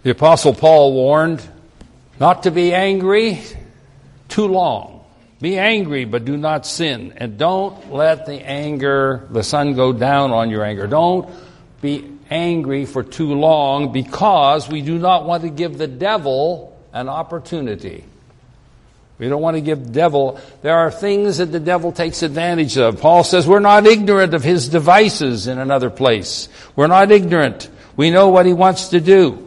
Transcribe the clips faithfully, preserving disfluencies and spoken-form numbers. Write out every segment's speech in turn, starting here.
The Apostle Paul warned not to be angry too long. Be angry, but do not sin. And don't let the anger, the sun go down on your anger. Don't be angry for too long, because we do not want to give the devil an opportunity. We don't want to give the devil, there are things that the devil takes advantage of. Paul says we're not ignorant of his devices in another place. We're not ignorant. We know what he wants to do.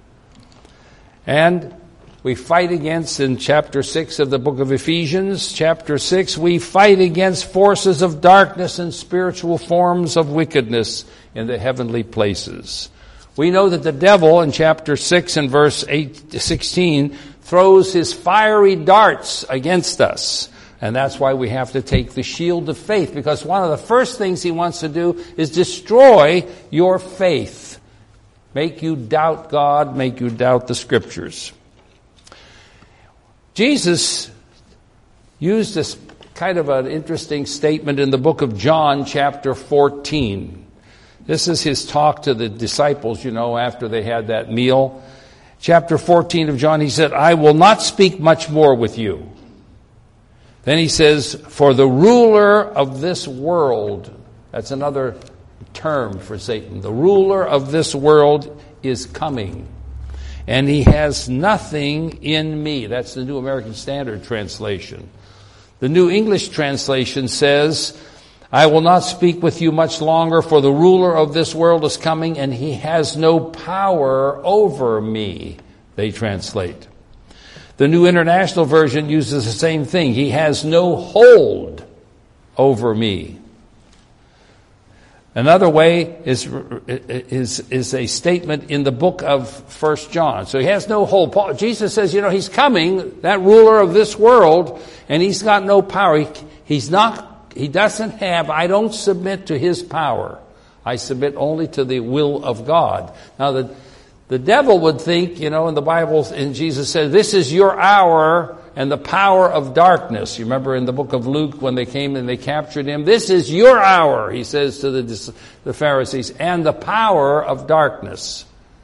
And we fight against, in chapter six of the book of Ephesians, chapter six, we fight against forces of darkness and spiritual forms of wickedness in the heavenly places. We know that the devil, in chapter six and verse eight, sixteen, throws his fiery darts against us. And that's why we have to take the shield of faith, because one of the first things he wants to do is destroy your faith. Make you doubt God, make you doubt the Scriptures. Jesus used this kind of an interesting statement in the book of John, chapter fourteen. This is his talk to the disciples, you know, after they had that meal. Chapter fourteen of John, he said, I will not speak much more with you. Then he says, for the ruler of this world, that's another term for Satan. The ruler of this world is coming, and he has nothing in me. That's the New American Standard translation. The New English translation says, I will not speak with you much longer, for the ruler of this world is coming, and he has no power over me, they translate. The New International Version uses the same thing. He has no hold over me. Another way is, is, is a statement in the book of First John. So he has no hold. Paul, Jesus says, you know, he's coming, that ruler of this world, and he's got no power. He, he's not, he doesn't have, I don't submit to his power. I submit only to the will of God. Now, the, the devil would think, you know, in the Bible, and Jesus said, this is your hour and the power of darkness. You remember in the book of Luke when they came and they captured him? This is your hour, he says to the, the Pharisees, and the power of darkness.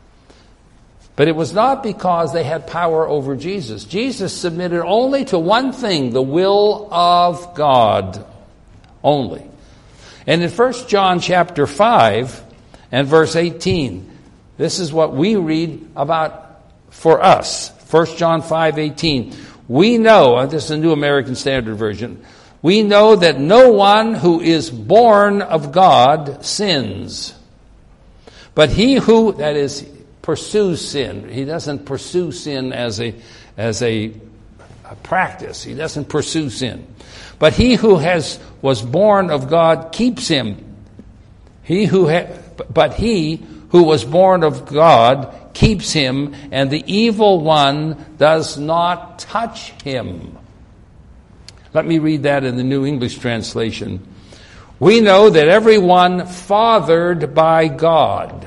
But it was not because they had power over Jesus. Jesus submitted only to one thing, the will of God only. And in First John chapter five and verse eighteen, this is what we read about for us. First John five eighteen. We know, this is a New American Standard Version, we know that no one who is born of God sins. But he who, that is, pursues sin, he doesn't pursue sin as a, as a, a practice. He doesn't pursue sin. But he who has, was born of God keeps him. He who ha, but he who was born of God keeps him, and the evil one does not touch him. Let me read that in the New English translation. We know that everyone fathered by God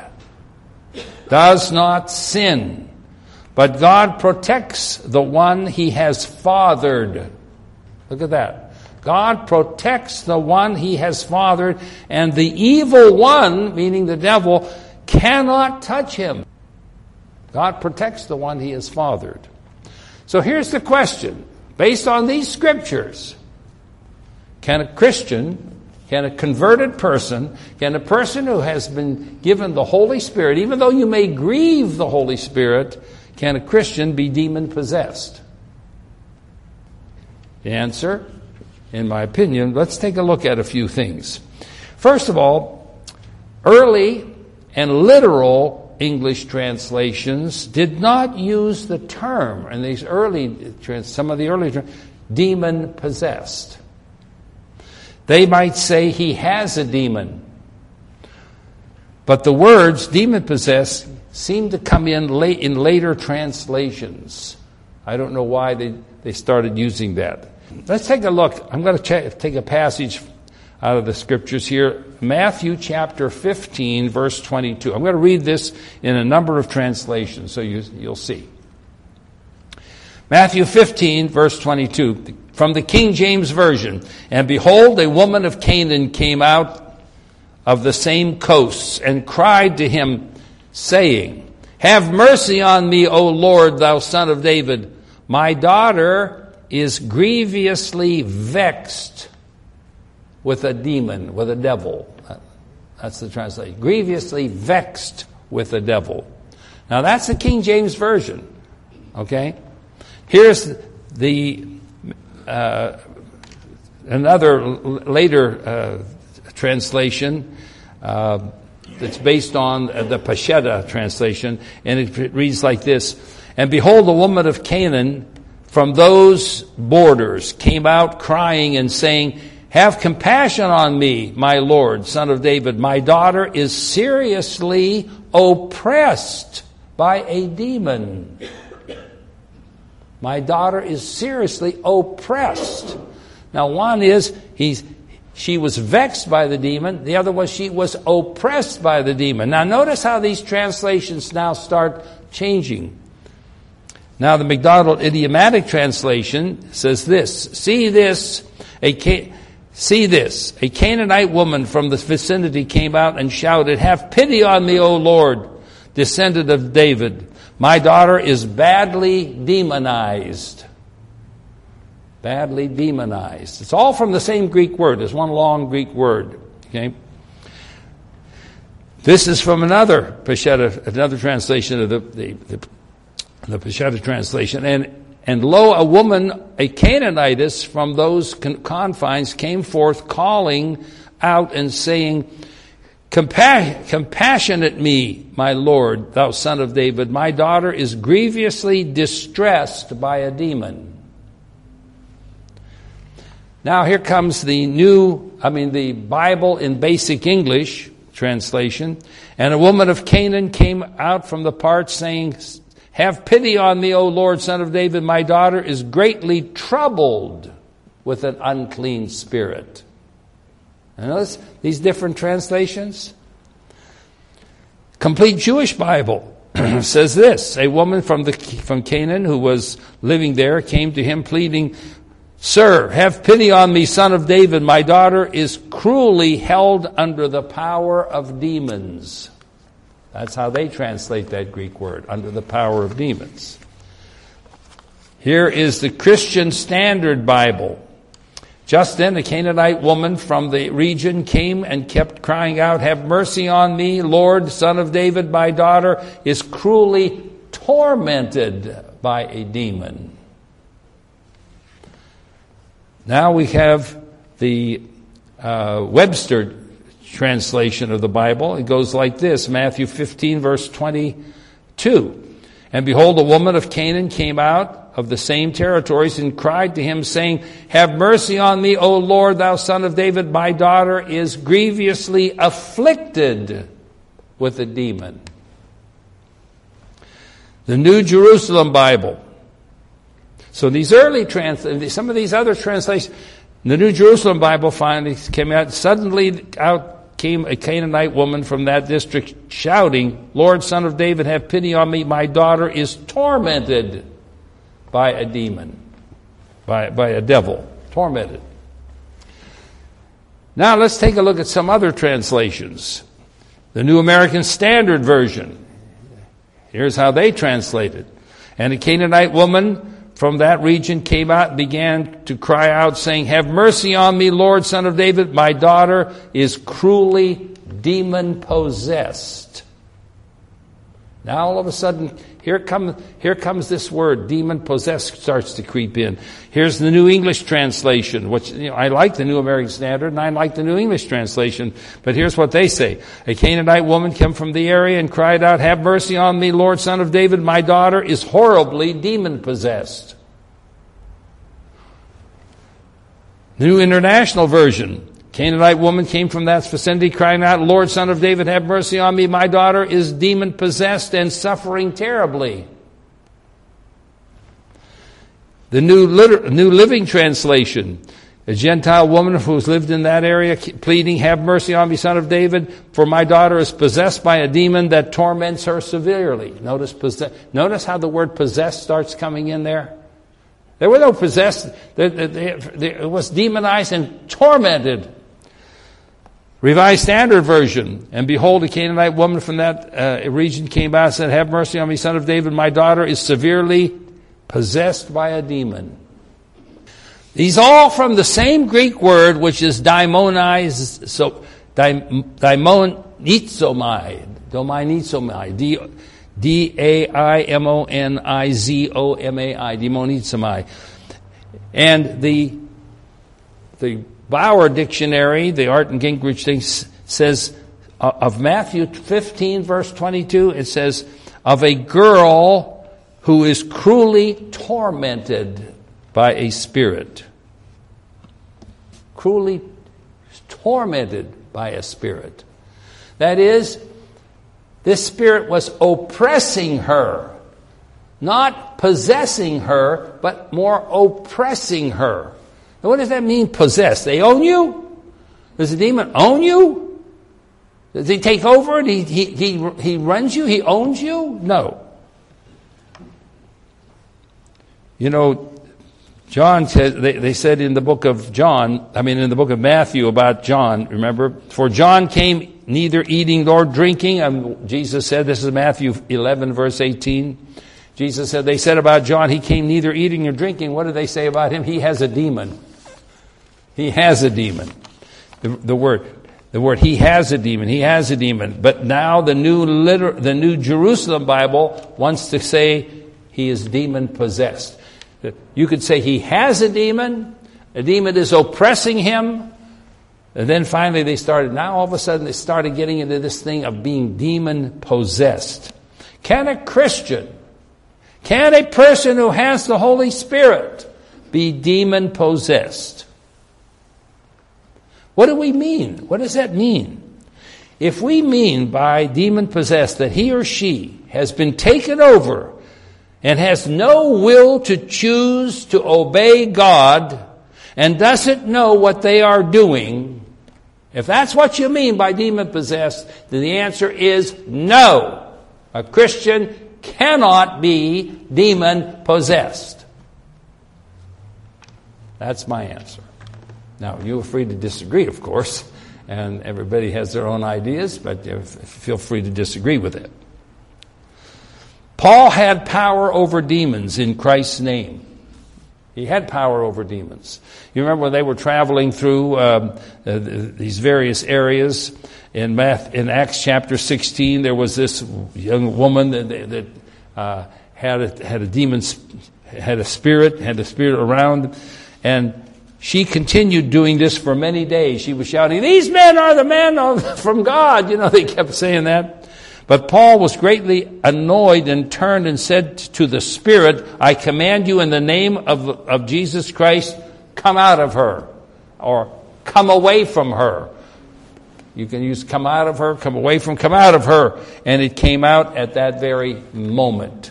does not sin, but God protects the one he has fathered. Look at that. God protects the one he has fathered, and the evil one, meaning the devil, cannot touch him. God protects the one he has fathered. So here's the question. Based on these scriptures, can a Christian, can a converted person, can a person who has been given the Holy Spirit, even though you may grieve the Holy Spirit, can a Christian be demon-possessed? The answer, in my opinion, let's take a look at a few things. First of all, early and literal English translations did not use the term, and these early, some of the early terms, demon-possessed. They might say he has a demon. But the words demon-possessed seem to come in late in later translations. I don't know why they, they started using that. Let's take a look. I'm going to check, take a passage out of the scriptures here. Matthew chapter fifteen, verse twenty-two. I'm going to read this in a number of translations, so you, you'll see. Matthew fifteen, verse twenty-two, from the King James Version. And behold, a woman of Canaan came out of the same coasts and cried to him, saying, Have mercy on me, O Lord, thou Son of David. My daughter is grievously vexed with a demon, with a devil. That's the translation. Grievously vexed with a devil. Now that's the King James Version. Okay? Here's the uh, another later uh, translation uh, that's based on the Peshitta translation, and it reads like this: And behold, a woman of Canaan from those borders came out crying and saying, Have compassion on me, my Lord, Son of David. My daughter is seriously oppressed by a demon. My daughter is seriously oppressed. Now, one is he's she was vexed by the demon. The other was she was oppressed by the demon. Now, notice how these translations now start changing. Now, the MacDonald idiomatic translation says this: See this, a see this, a Canaanite woman from the vicinity came out and shouted, Have pity on me, O Lord, descendant of David. My daughter is badly demonized. Badly demonized. It's all from the same Greek word. It's one long Greek word. Okay. This is from another Peshitta, another translation of the the, the, the Peshitta translation. And and lo, a woman, a Canaanitess from those con- confines, came forth, calling out and saying, Compa- Compassionate me, my Lord, thou Son of David. My daughter is grievously distressed by a demon. Now here comes the new, I mean the Bible in Basic English translation. And a woman of Canaan came out from the parts saying, Have pity on me, O Lord, Son of David. My daughter is greatly troubled with an unclean spirit. And notice these different translations. Complete Jewish Bible says this: A woman from the from Canaan who was living there came to him pleading, Sir, have pity on me, Son of David. My daughter is cruelly held under the power of demons. That's how they translate that Greek word, under the power of demons. Here is the Christian Standard Bible. Just then a Canaanite woman from the region came and kept crying out, Have mercy on me, Lord, Son of David. My daughter is cruelly tormented by a demon. Now we have the uh, Webster translation of the Bible. It goes like this, Matthew fifteen, verse twenty-two. And behold, a woman of Canaan came out of the same territories and cried to him, saying, Have mercy on me, O Lord, thou Son of David. My daughter is grievously afflicted with a demon. The New Jerusalem Bible. So these early trans, some of these other translations, the New Jerusalem Bible finally came out. Suddenly out came a Canaanite woman from that district shouting, Lord, Son of David, have pity on me. My daughter is tormented by a demon, by, by a devil, tormented. Now let's take a look at some other translations. The New American Standard Version. Here's how they translate it. And a Canaanite woman from that region came out and began to cry out, saying, Have mercy on me, Lord, Son of David. My daughter is cruelly demon-possessed. Now all of a sudden, here, come, here comes this word, demon-possessed, starts to creep in. Here's the New English translation, which, you know, I like the New American Standard, and I like the New English translation, but here's what they say. A Canaanite woman came from the area and cried out, Have mercy on me, Lord, Son of David. My daughter is horribly demon-possessed. New International Version. Canaanite woman came from that vicinity crying out, Lord, Son of David, have mercy on me. My daughter is demon-possessed and suffering terribly. The New, Liter- New Living Translation. A Gentile woman who's lived in that area pleading, Have mercy on me, Son of David, for my daughter is possessed by a demon that torments her severely. Notice, possess- Notice how the word possessed starts coming in there. There were no possessed. It was demonized and tormented. Revised Standard Version. And behold, a Canaanite woman from that uh, region came by and said, have mercy on me, son of David. My daughter is severely possessed by a demon. These all from the same Greek word, which is daimoniz, so, daimonizomai, dominizomai, D, D A I M O N I Z O M A I, demonizomai. And the, the Bauer Dictionary, the Art and Gingrich thing, says, uh, of Matthew fifteen, verse twenty-two, it says, of a girl who is cruelly tormented by a spirit. Cruelly tormented by a spirit. That is, this spirit was oppressing her. Not possessing her, but more oppressing her. Now, what does that mean, possess? They own you? Does the demon own you? Does he take over and he, he, he, he runs you? He owns you? No. You know, John said, they, they said in the book of John, I mean in the book of Matthew about John, remember? For John came neither eating nor drinking. Um, Jesus said, this is Matthew eleven, verse eighteen. Jesus said, they said about John, he came neither eating nor drinking. What did they say about him? He has a demon. He has a demon. The, the word, the word, he has a demon. He has a demon. But now the new liter, the New Jerusalem Bible wants to say he is demon possessed. You could say he has a demon. A demon is oppressing him. And then finally they started, now all of a sudden they started getting into this thing of being demon possessed. Can a Christian, can a person who has the Holy Spirit be demon possessed? What do we mean? What does that mean? If we mean by demon possessed that he or she has been taken over and has no will to choose to obey God and doesn't know what they are doing, if that's what you mean by demon possessed, then the answer is no. A Christian cannot be demon possessed. That's my answer. Now, you're free to disagree, of course, and everybody has their own ideas, but feel free to disagree with it. Paul had power over demons in Christ's name. He had power over demons. You remember when they were traveling through um, uh, these various areas in, Math, in Acts chapter sixteen, there was this young woman that, that uh, had a, had a demon, had a spirit, had a spirit around, and she continued doing this for many days. She was shouting, "These men are the men of, from God." You know, they kept saying that. But Paul was greatly annoyed and turned and said to the spirit, "I command you in the name of, of Jesus Christ, come out of her," or "come away from her." You can use "come out of her," "come away from," "come out of her." And it came out at that very moment.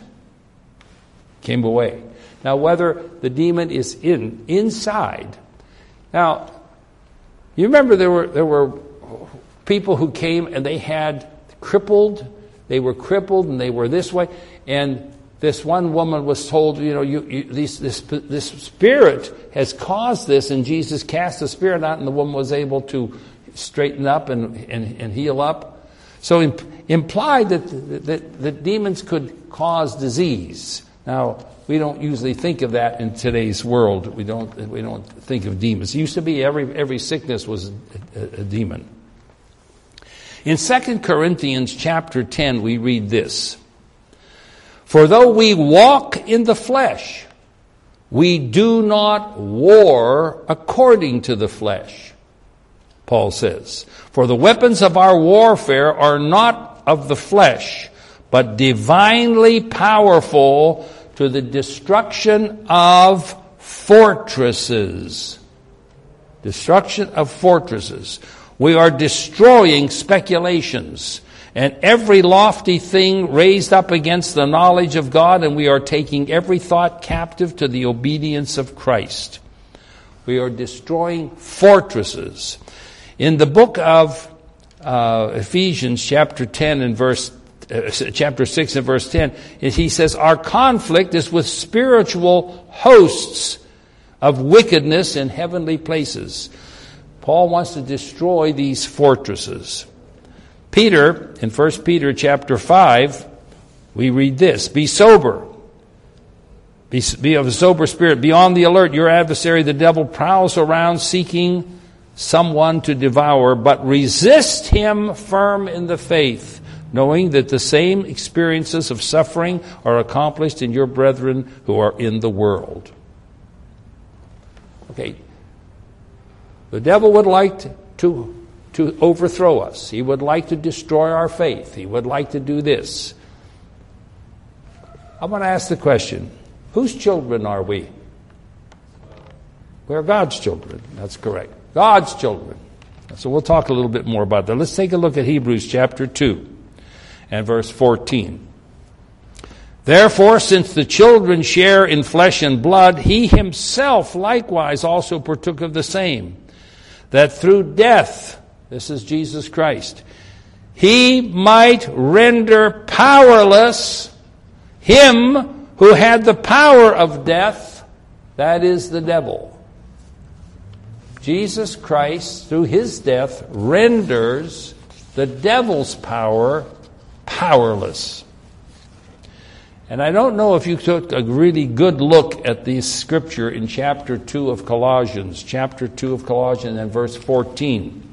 Came away. Now, whether the demon is in inside. Now, you remember there were there were people who came and they had crippled, they were crippled and they were this way, and this one woman was told, you know, you, you this, this this spirit has caused this, and Jesus cast the spirit out, and the woman was able to straighten up and and, and heal up. So imp, implied that, that that demons could cause disease. Now, we don't usually think of that in today's world. We don't we don't think of demons. It used to be every every sickness was a, a, a demon. In Second Corinthians chapter ten, we read this. For though we walk in the flesh, we do not war according to the flesh, Paul says. For the weapons of our warfare are not of the flesh, but divinely powerful to the destruction of fortresses. Destruction of fortresses. We are destroying speculations and every lofty thing raised up against the knowledge of God, and we are taking every thought captive to the obedience of Christ. We are destroying fortresses. In the book of uh, Ephesians, chapter ten and verse, uh, chapter six and verse ten, he says, "Our conflict is with spiritual hosts of wickedness in heavenly places." Paul wants to destroy these fortresses. Peter, in First Peter chapter five, we read this, be sober, be, be of a sober spirit, be on the alert. Your adversary, the devil, prowls around seeking someone to devour, but resist him firm in the faith, knowing that the same experiences of suffering are accomplished in your brethren who are in the world. Okay. The devil would like to, to, to overthrow us. He would like to destroy our faith. He would like to do this. I want to ask the question, whose children are we? We're God's children. That's correct. God's children. So we'll talk a little bit more about that. Let's take a look at Hebrews chapter two and verse fourteen. Therefore, since the children share in flesh and blood, he himself likewise also partook of the same, that through death, this is Jesus Christ, he might render powerless him who had the power of death, that is the devil. Jesus Christ, through his death, renders the devil's power powerless. And I don't know if you took a really good look at this scripture in chapter two of Colossians, chapter two of Colossians and verse fourteen.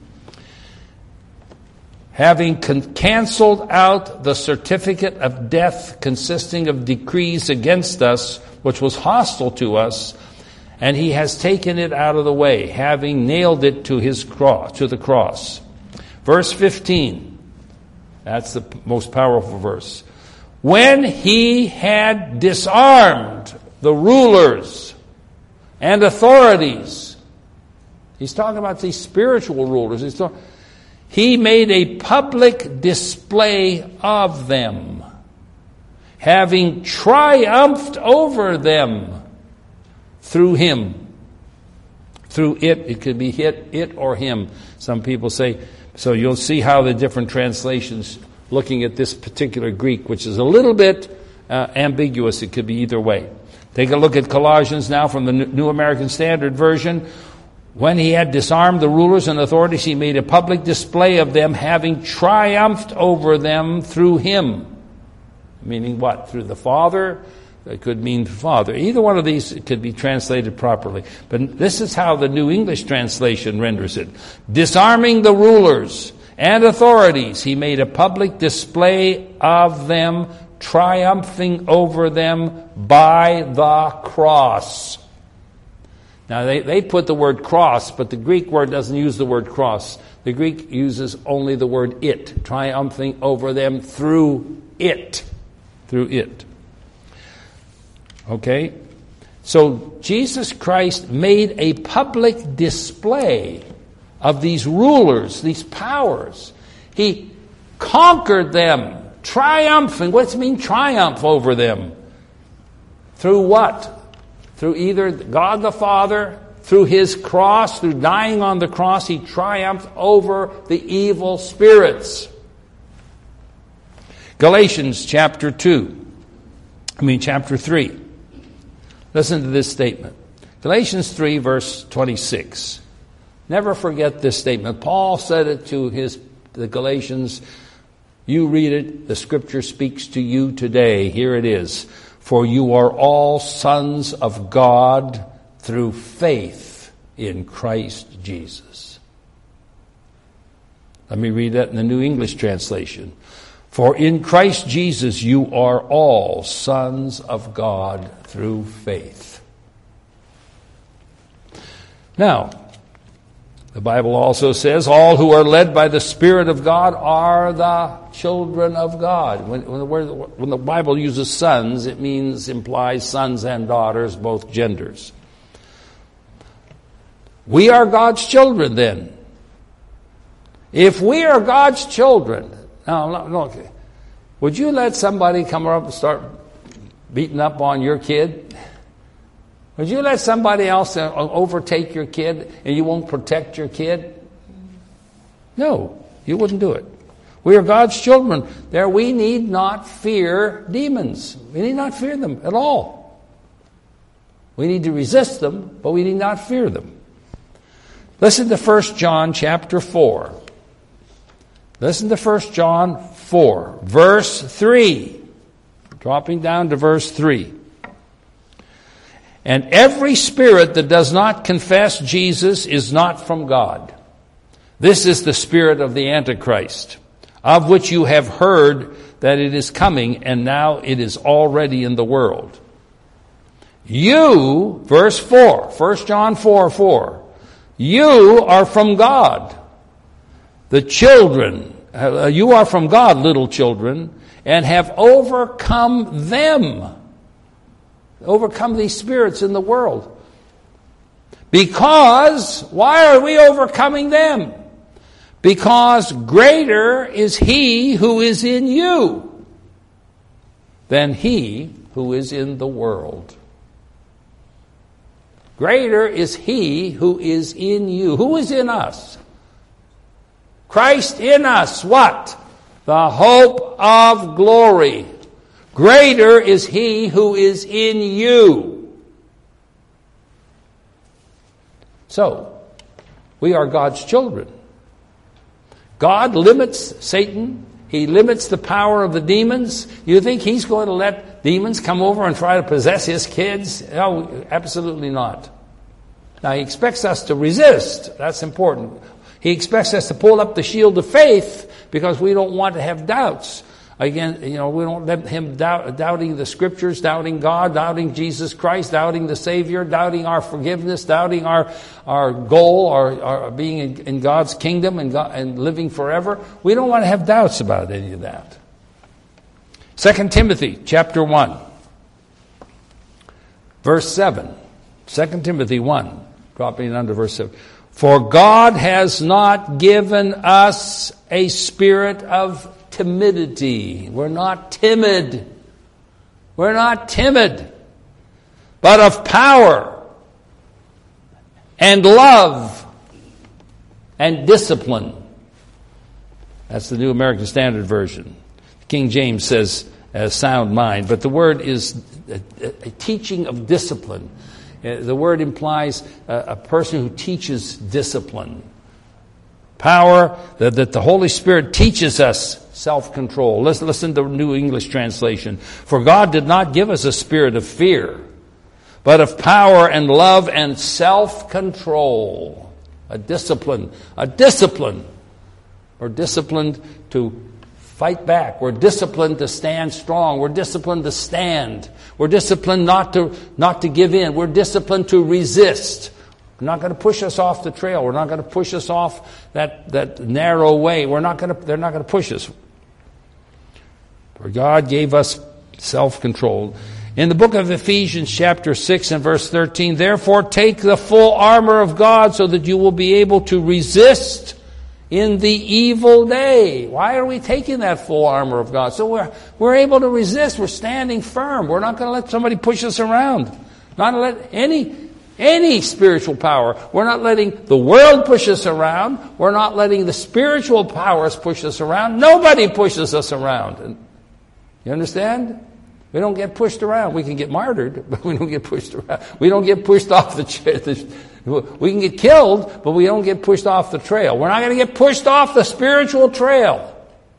Having con- canceled out the certificate of death consisting of decrees against us, which was hostile to us, and he has taken it out of the way, having nailed it to his cross, to the cross. Verse fifteen. That's the most powerful verse. When he had disarmed the rulers and authorities, he's talking about these spiritual rulers. He's talking, he made a public display of them, having triumphed over them through him. Through it, it could be hit, it or him. Some people say, so you'll see how the different translations looking at this particular Greek, which is a little bit uh, ambiguous. It could be either way. Take a look at Colossians now from the New American Standard Version. When he had disarmed the rulers and authorities, he made a public display of them, having triumphed over them through him. Meaning what? Through the Father? It could mean Father. Either one of these could be translated properly. But this is how the New English translation renders it. Disarming the rulers and authorities, he made a public display of them, triumphing over them by the cross. Now, they, they put the word cross, but the Greek word doesn't use the word cross. The Greek uses only the word it, triumphing over them through it. Through it. Okay? So, Jesus Christ made a public display of these rulers, these powers. He conquered them, triumphing. What's it mean, triumph over them? Through what? Through either God the Father, through his cross, through dying on the cross, he triumphed over the evil spirits. Galatians chapter two, I mean chapter three. Listen to this statement. Galatians three, verse twenty-six. Never forget this statement. Paul said it to his the Galatians. You read it. The scripture speaks to you today. Here it is. For you are all sons of God through faith in Christ Jesus. Let me read that in the New English translation. For in Christ Jesus you are all sons of God through faith. Now, the Bible also says, all who are led by the Spirit of God are the children of God. When, when, the, word, when the Bible uses sons, it means, implies sons and daughters, both genders. We are God's children then. If we are God's children, now look, would you let somebody come up and start beating up on your kid? Would you let somebody else overtake your kid and you won't protect your kid? No, you wouldn't do it. We are God's children. There, we need not fear demons. We need not fear them at all. We need to resist them, but we need not fear them. Listen to First John chapter four. Listen to First John four, verse three. Dropping down to verse three. And every spirit that does not confess Jesus is not from God. This is the spirit of the Antichrist, of which you have heard that it is coming, and now it is already in the world. You, verse four, First John four, four, you are from God. The children, uh, you are from God, little children, and have overcome them. Overcome these spirits in the world. Because, why are we overcoming them? Because greater is he who is in you than he who is in the world. Greater is he who is in you. Who is in us? Christ in us. What? The hope of glory. Greater is he who is in you. So, we are God's children. God limits Satan. He limits the power of the demons. You think he's going to let demons come over and try to possess his kids? No, absolutely not. Now, he expects us to resist. That's important. He expects us to pull up the shield of faith because we don't want to have doubts. Again, you know, we don't let him doubt, doubting the scriptures, doubting God, doubting Jesus Christ, doubting the Savior, doubting our forgiveness, doubting our, our goal, our, our being in, in God's kingdom and, God, and living forever. We don't want to have doubts about any of that. Second Timothy chapter one, verse seven. Second Timothy one, dropping under verse seven. For God has not given us a spirit of timidity. We're not timid. We're not timid. But of power and love and discipline. That's the New American Standard Version. King James says a sound mind. But the word is a, a teaching of discipline. The word implies a, a person who teaches discipline. Power, that, that the Holy Spirit teaches us self-control. Listen, listen to the New English translation. For God did not give us a spirit of fear, but of power and love and self-control. A discipline. A discipline. We're disciplined to fight back. We're disciplined to stand strong. We're disciplined to stand. We're disciplined not to, not to give in. We're disciplined to resist. We're not going to push us off the trail. We're not going to push us off that, that narrow way. We're not going to, they're not going to push us. For God gave us self-control. In the book of Ephesians chapter six and verse thirteen, therefore take the full armor of God so that you will be able to resist in the evil day. Why are we taking that full armor of God? So we're, we're able to resist. We're standing firm. We're not going to let somebody push us around. Not going to let any Any spiritual power. We're not letting the world push us around. We're not letting the spiritual powers push us around. Nobody pushes us around. You understand? We don't get pushed around. We can get martyred, but we don't get pushed around. We don't get pushed off the trail. We can get killed, but we don't get pushed off the trail. We're not going to get pushed off the spiritual trail.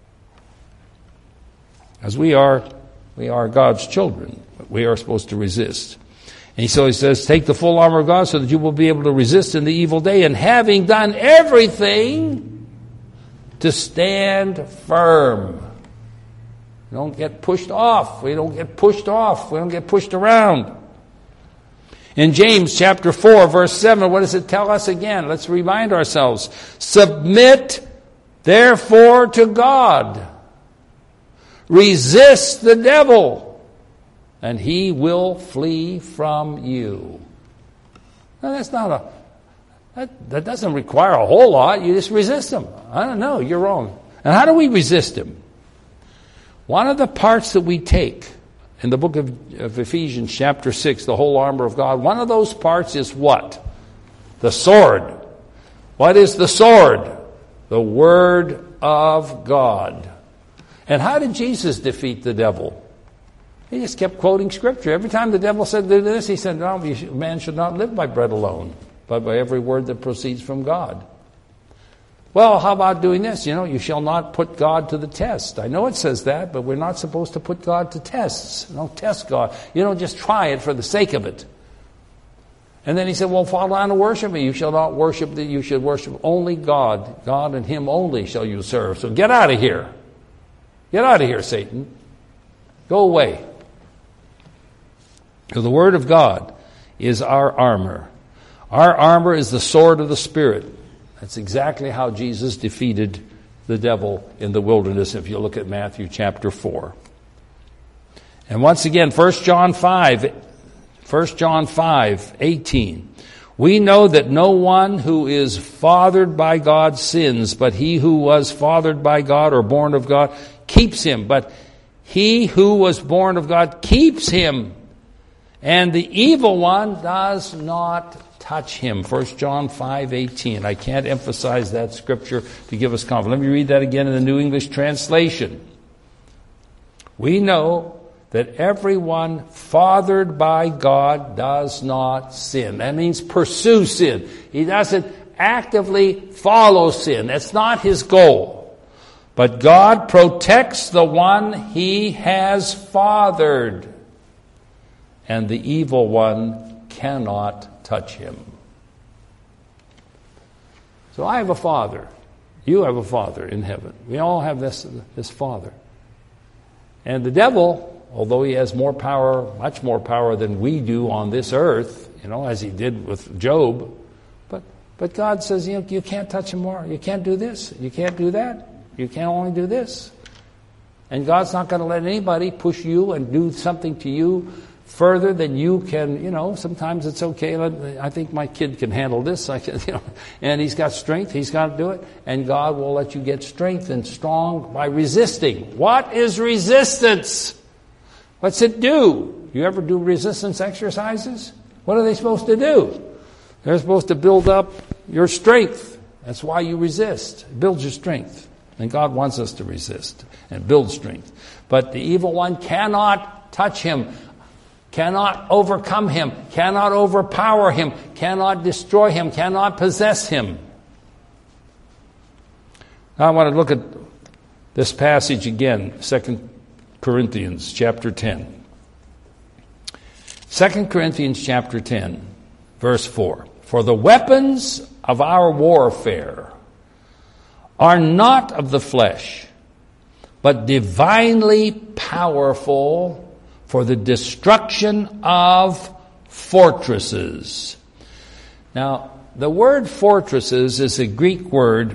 As we are, we are God's children. We are supposed to resist. And so he says, take the full armor of God so that you will be able to resist in the evil day, and having done everything, to stand firm. We don't get pushed off. We don't get pushed off. We don't get pushed around. In James chapter four, verse seven, what does it tell us again? Let's remind ourselves. Submit, therefore, to God. Resist the devil, and he will flee from you. Now, that's not a, that, that doesn't require a whole lot. You just resist him. I don't know, you're wrong. And how do we resist him? One of the parts that we take in the book of, of Ephesians chapter six, the whole armor of God, one of those parts is what? The sword. What is the sword? The Word of God. And how did Jesus defeat the devil? He just kept quoting Scripture. Every time the devil said this, he said, no, man should not live by bread alone, but by every word that proceeds from God. Well, how about doing this? You know, you shall not put God to the test. I know it says that, but we're not supposed to put God to tests. Don't test God. You don't just try it for the sake of it. And then he said, well, fall down and worship me. You shall not worship, the, you should worship only God. God and him only shall you serve. So get out of here. Get out of here, Satan. Go away. So the word of God is our armor. Our armor is the sword of the Spirit. That's exactly how Jesus defeated the devil in the wilderness, if you look at Matthew chapter four. And once again, First John five, First John five, eighteen. We know that no one who is fathered by God sins, but he who was fathered by God or born of God keeps him. But he who was born of God keeps him, and the evil one does not touch him. First John five eighteen. I can't emphasize that scripture to give us confidence. Let me read that again in the New English Translation. We know that everyone fathered by God does not sin. That means pursue sin. He doesn't actively follow sin. That's not his goal. But God protects the one he has fathered, and the evil one cannot touch him. So I have a father. You have a father in heaven. We all have this, this father. And the devil, although he has more power, much more power than we do on this earth, you know, as he did with Job, but but God says, you know, you can't touch him more. You can't do this. You can't do that. You can only do this. And God's not going to let anybody push you and do something to you further than you can. You know, sometimes it's okay. I think my kid can handle this. I can, you know, and he's got strength. He's got to do it. And God will let you get strength and strong by resisting. What is resistance? What's it do? You ever do resistance exercises? What are they supposed to do? They're supposed to build up your strength. That's why you resist. It builds your strength. And God wants us to resist and build strength. But the evil one cannot touch him, cannot overcome him, cannot overpower him, cannot destroy him, cannot possess him. Now I want to look at this passage again, Second Corinthians chapter ten. Second Corinthians chapter ten, verse four. For the weapons of our warfare are not of the flesh, but divinely powerful for the destruction of fortresses. Now, the word fortresses is a Greek word,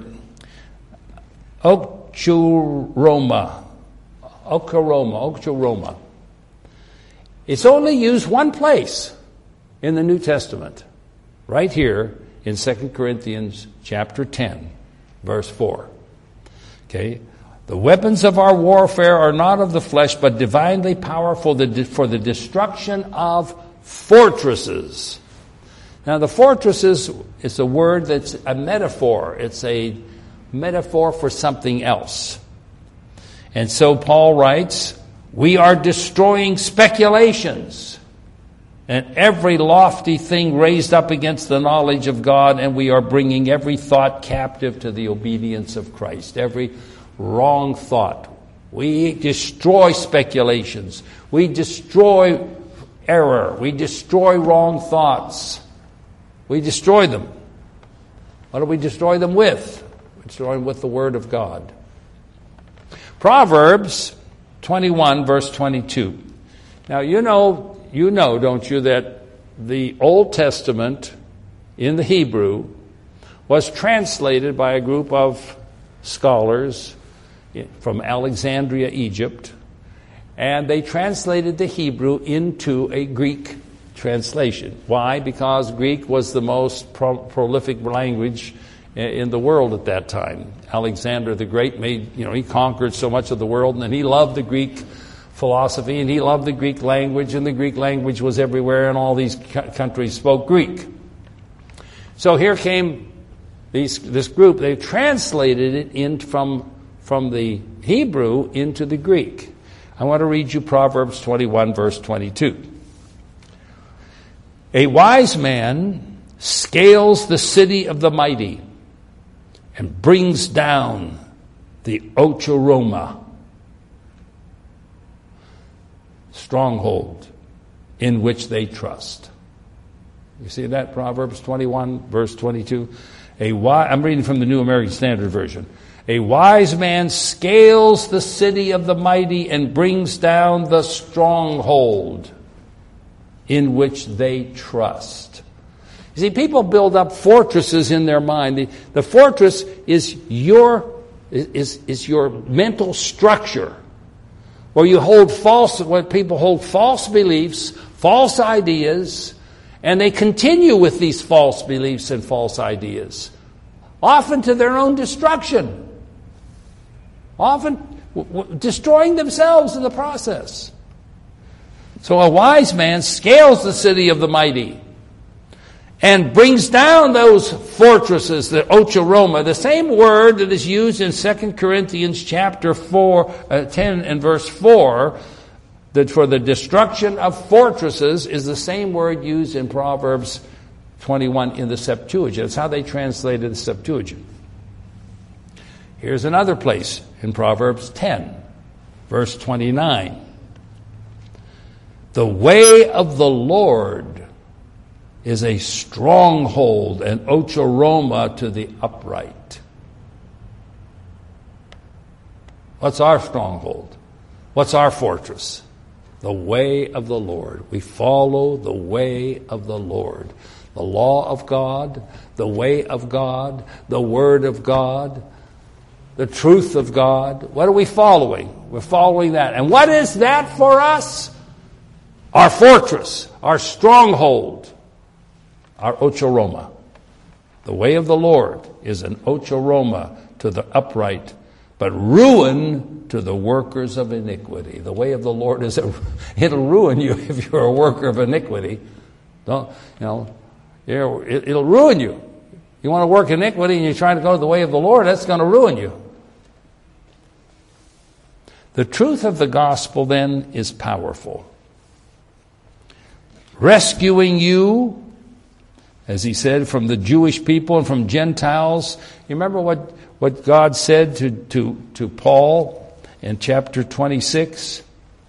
okchuroma. Okoroma, okchuroma. It's only used one place in the New Testament, right here in Second Corinthians chapter ten, verse four. Okay, the weapons of our warfare are not of the flesh, but divinely powerful for the destruction of fortresses. Now, the fortresses is a word that's a metaphor. It's a metaphor for something else. And so Paul writes, we are destroying speculations and every lofty thing raised up against the knowledge of God, and we are bringing every thought captive to the obedience of Christ. Every wrong thought. We destroy speculations. We destroy error. We destroy wrong thoughts. We destroy them. What do we destroy them with? We destroy them with the Word of God. Proverbs twenty-one, verse twenty-two. Now, you know, you know, don't you, that the Old Testament in the Hebrew was translated by a group of scholars from Alexandria, Egypt, and they translated the Hebrew into a Greek translation. Why? Because Greek was the most pro- prolific language in the world at that time. Alexander the Great made, you know, he conquered so much of the world, and then he loved the Greek philosophy, and he loved the Greek language, and the Greek language was everywhere, and all these countries spoke Greek. So here came these, this group. They translated it in from, from the Hebrew into the Greek. I want to read you Proverbs twenty-one, verse twenty-two. A wise man scales the city of the mighty and brings down the Ochoroma, stronghold in which they trust. You see that? Proverbs twenty-one, verse twenty-two. A wise, I'm reading from the New American Standard Version. A wise man scales the city of the mighty and brings down the stronghold in which they trust. You see, people build up fortresses in their mind. The, the fortress is your is, is your mental structure, where you hold false, where people hold false beliefs, false ideas, and they continue with these false beliefs and false ideas, often to their own destruction, often w- w- destroying themselves in the process. So a wise man scales the city of the mighty and brings down those fortresses, the Ochoroma, the same word that is used in Second Corinthians chapter four, uh, ten and verse four, that for the destruction of fortresses is the same word used in Proverbs twenty-one in the Septuagint. It's how they translated the Septuagint. Here's another place in Proverbs ten, verse twenty-nine. The way of the Lord is a stronghold, an Ochoroma to the upright. What's our stronghold? What's our fortress? The way of the Lord. We follow the way of the Lord. The law of God, the way of God, the word of God, the truth of God. What are we following? We're following that. And what is that for us? Our fortress, our stronghold, our Ochoroma. The way of the Lord is an Ochoroma to the upright, but ruin to the workers of iniquity. The way of the Lord is a, it'll ruin you if you're a worker of iniquity. Don't you know? It, it'll ruin you. You want to work iniquity and you're trying to go to the way of the Lord, that's going to ruin you. The truth of the gospel then is powerful, rescuing you, as he said, from the Jewish people and from Gentiles. You remember what, what God said to, to, to Paul in chapter twenty-six?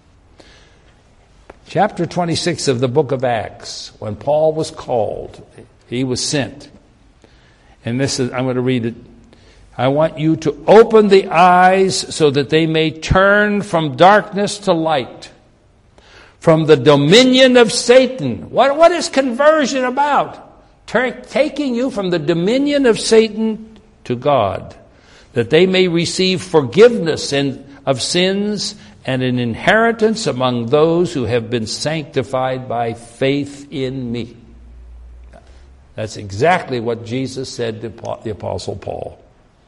Chapter twenty-six of the book of Acts, when Paul was called, he was sent. And this is, I'm going to read it. I want you to open the eyes so that they may turn from darkness to light, from the dominion of Satan. What, what is conversion about? Taking you from the dominion of Satan to God, that they may receive forgiveness of sins and an inheritance among those who have been sanctified by faith in me. That's exactly what Jesus said to the Apostle Paul.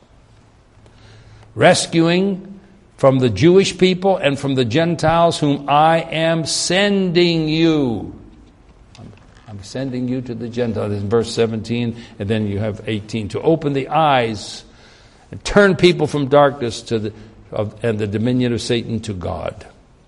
Rescuing from the Jewish people and from the Gentiles whom I am sending you. I'm sending you to the Gentiles in verse seventeen, and then you have eighteen. To open the eyes and turn people from darkness to the of, and the dominion of Satan to God.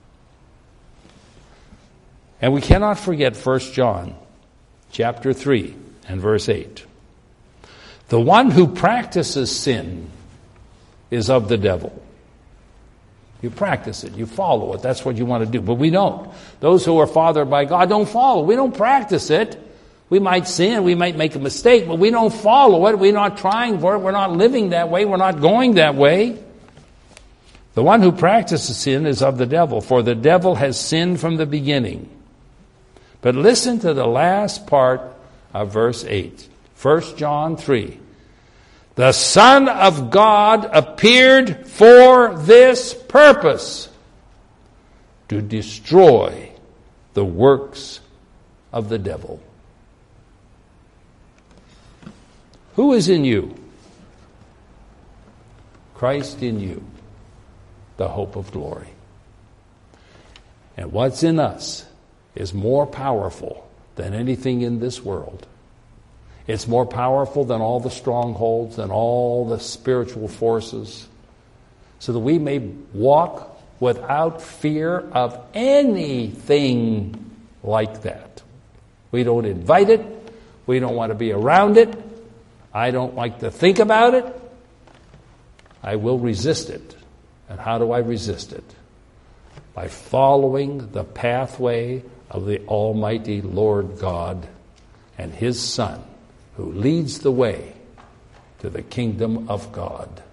And we cannot forget First John chapter three and verse eight. The one who practices sin is of the devil. You practice it. You follow it. That's what you want to do. But we don't. Those who are fathered by God don't follow. We don't practice it. We might sin. We might make a mistake, but we don't follow it. We're not trying for it. We're not living that way. We're not going that way. The one who practices sin is of the devil, for the devil has sinned from the beginning. But listen to the last part of verse eight. First John three. The Son of God appeared for this purpose, to destroy the works of the devil. Who is in you? Christ in you, the hope of glory. And what's in us is more powerful than anything in this world. It's more powerful than all the strongholds, than all the spiritual forces, so that we may walk without fear of anything like that. We don't invite it. We don't want to be around it. I don't like to think about it. I will resist it. And how do I resist it? By following the pathway of the Almighty Lord God and His Son, who leads the way to the kingdom of God.